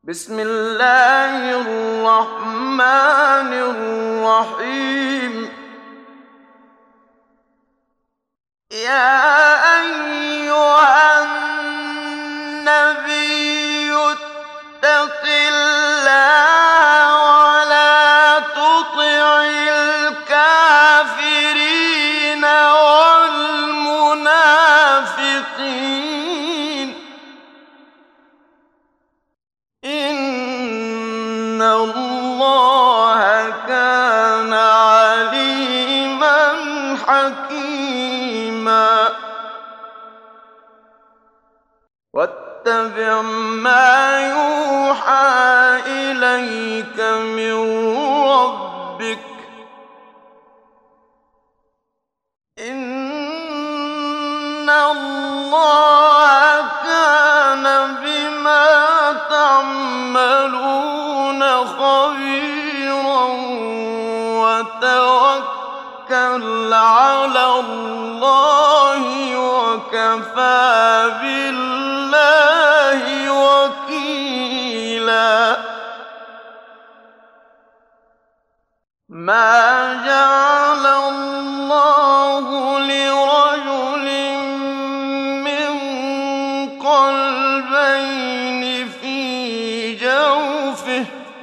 بسم الله الرحمن الرحيم. يا أيها النبي اتق الله ولا تطع الكافرين والمنافقين إن الله كان عليما حكيما. واتبع ما يوحى إليك من ربك إن الله كان بما تعملون خبيرا. وتوكل على الله وكفى بالله وكيلا. ما جعل الله لرجل من قلبين في جوفه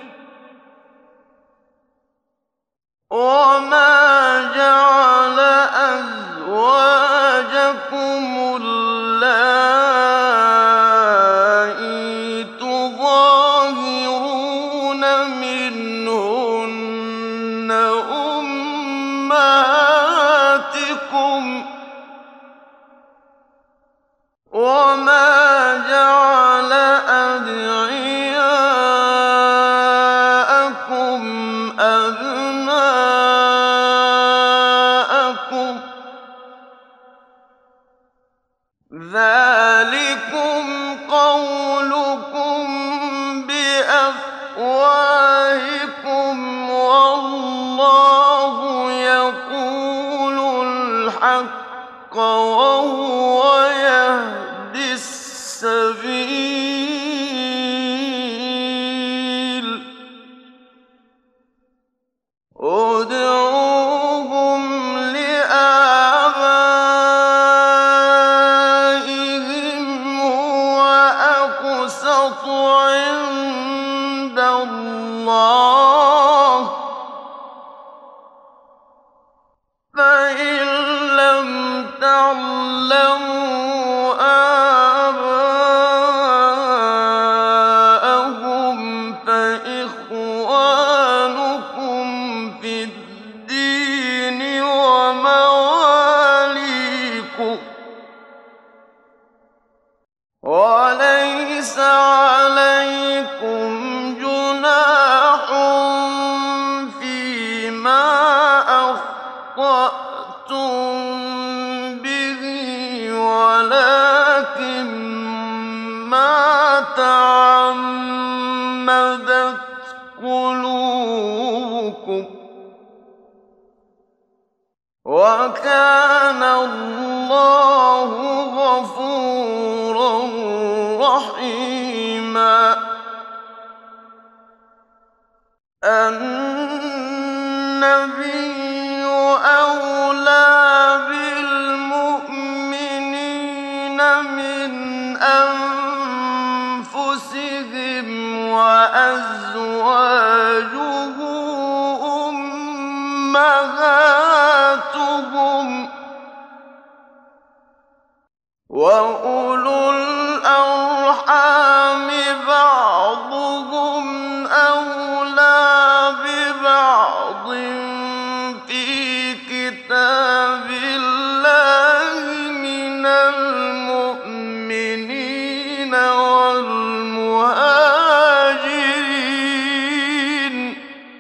وما جعل أزواجكم اللائي تظاهرون منهن أمهاتكم وما جعل أدعياءكم أبناءكم ذلكم قولكم بأفواهكم والله يقول الحق وهو يهدي السبيل. ادعوهم لآبائهم هو أقسط عند الله فإن لم تعلموا آباءهم فإخوانكم في الدين ومواليكم وليس عليكم جناح فيما أخطأتم به ولكن ما تعمدت قلوبكم وكان الله غفورا رحيما. النبي أولى بالمؤمنين من أنفسهم وأزواجه أمهاتهم وأولو الأرحام بعضهم أولى ببعض في كتاب الله من المؤمنين والمهاجرين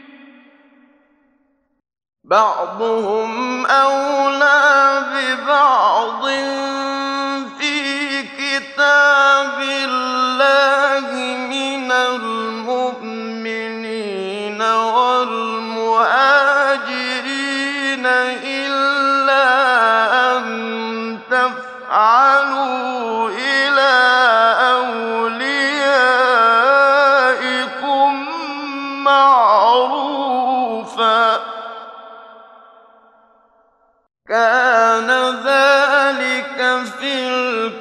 بعضهم أولى ببعض في كتاب الله من المؤمنين والمهاجرين إلا أن تفعلوا إلى أوليائكم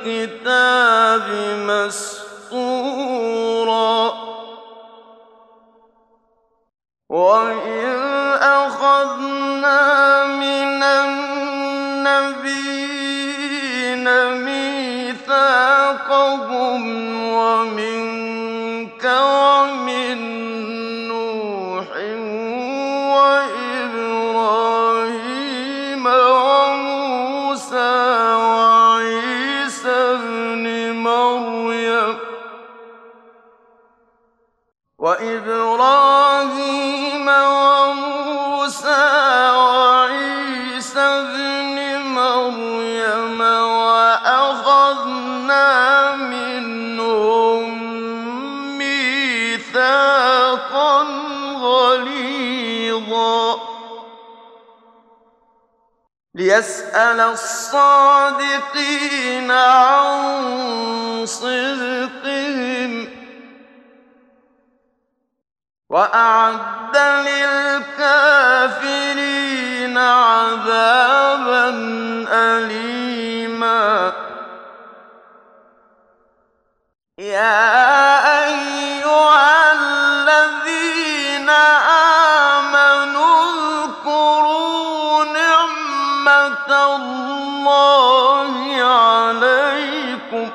الكتاب مسطورا وإذ أخذنا من النبيين ميثاقهم ومنك ومن نوح وإبراهيم وموسى وعيسى ابن مريم وأخذنا منهم ميثاقا غليظا ليسأل الصادقين عن صدقهم وأعد للكافرين عذابا أليما يا أيها الذين آمنوا اذكروا نعمة الله عليكم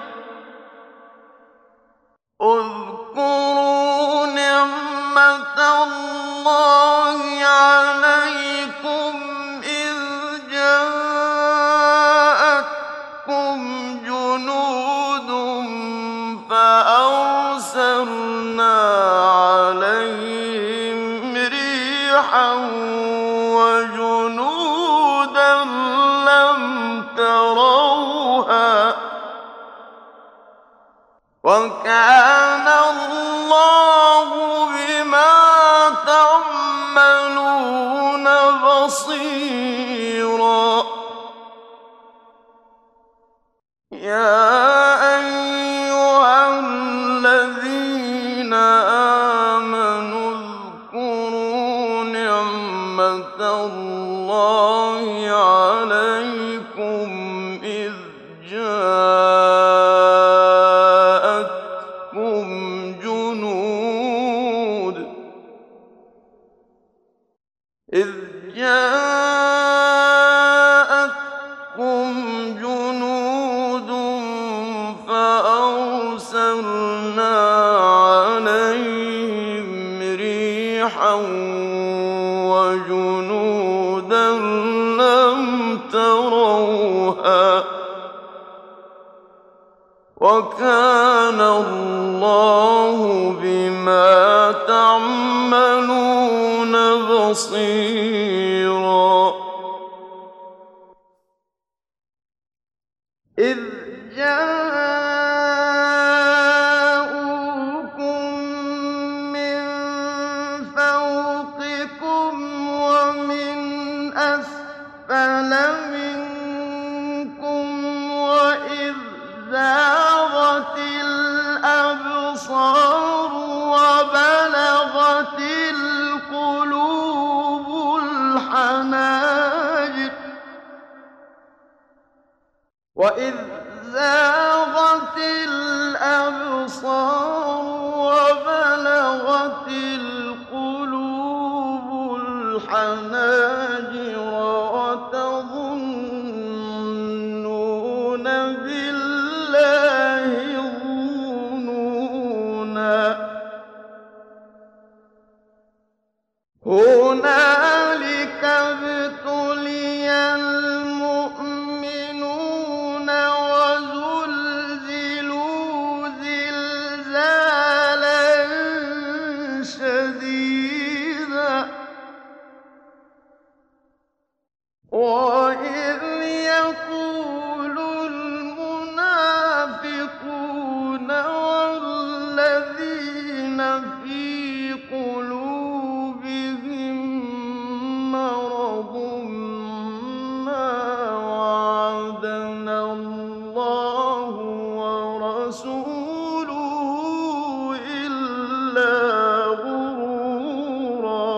اذكروا نعمة الله عليكم إذ جاءتكم جنود فأرسلنا عليهم ريحا وجنودا لم تروها وكان الله بما تعملون بصيرا يا أيها الذين آمنوا اذكروا نعمة الله عليكم إذ جاءتكم جنود فأرسلنا عليهم ريحا وجنودا لم تروها وكان الله بما تعملون بصيرا إذ جاءوكم من فوقكم ومن أسفل منكم وإذ زاغت الأبصار وبلغت القلوب الحناجر وإذ زاغت الأبصار وبلغت القلوب الحناجر وتظنون بالله الظنونا هنالك ابتلي المؤمنون وزلزلوا زلزالا شديدا وإذ يقول المنافقون والذين في قلوبهم مرض ما وعدنا الله ورسوله إلا غرورا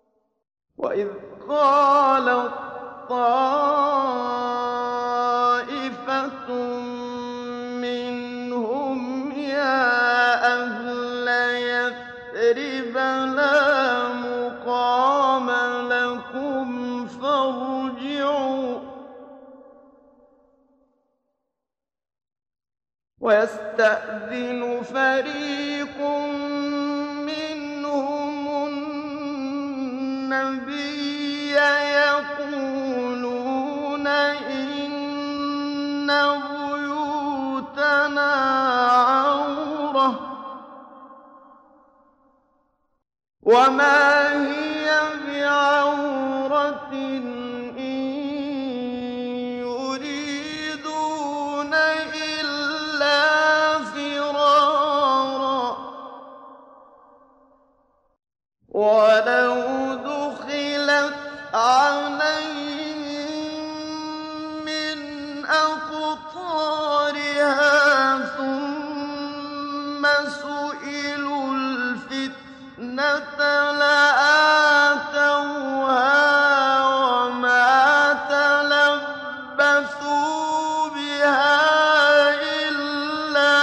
وإذ قالت طائفة يَثْرِبَ لَا مُقَامَ لَكُمْ فَارْجِعُوا وَيَسْتَأْذِنُ فَرِيقٌ مِّنْهُمُ النَّبِيَّ يَقُولُونَ إِنَّ بُيُوتَنَا عَوْرَةٌ وَمَا هِيَ بِعَوْرَةٍ إِن يُرِيدُونَ إِلَّا فِرَارًا وَلَوْ دُخِلَتْ عَلَيْهِم مِّنْ أَقْطَارِهَا ثُمَّ سُئِلُوا الْفِتْنَةَ لَآتَوْهَا وَمَا تَلَبَّثُوا بِهَا إِلَّا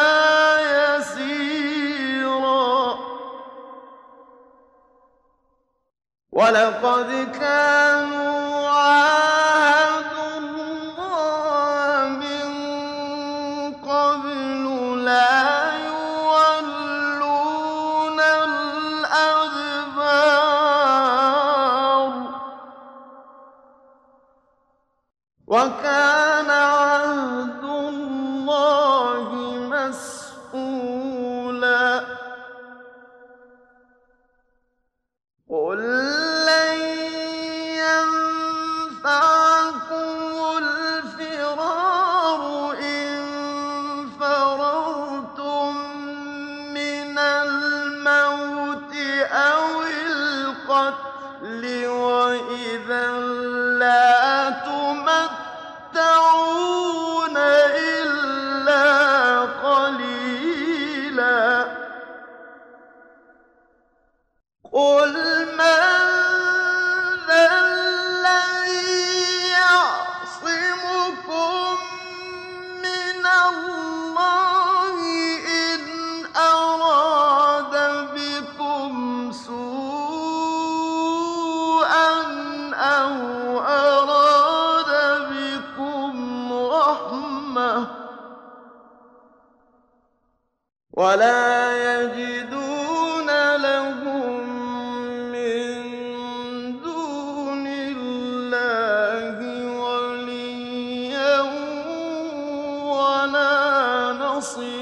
يَسِيرًا وَلَقَدْ كَانُوا عَاهَدُوا اللَّهَ مِن قَبْلُ لَا يُوَلُّونَ الْأَدْبَارَ وَكَانَ عَهْدُ اللَّهِ مَسْئُولًا قُل لَّن يَنفَعَكُمُ الْفِرَارُ إِن فَرَرْتُم مِّنَ الْمَوْتِ أَوِ الْقَتْلِ وَإِذًا لَّا تُمَتَّعُونَ إِلَّا قَلِيلًا قُلْ مَن ذَا الَّذِي يَعْصِمُكُم مِّنَ اللَّهِ إِنْ أَرَادَ بِكُمْ سُوءًا أَوْ أَرَادَ بِكُمْ رَحْمَةً وَلَا يَجِدُونَ لَهُم مِّن دُونِ اللَّهِ وَلِيًّا وَلَا نَصِيرًا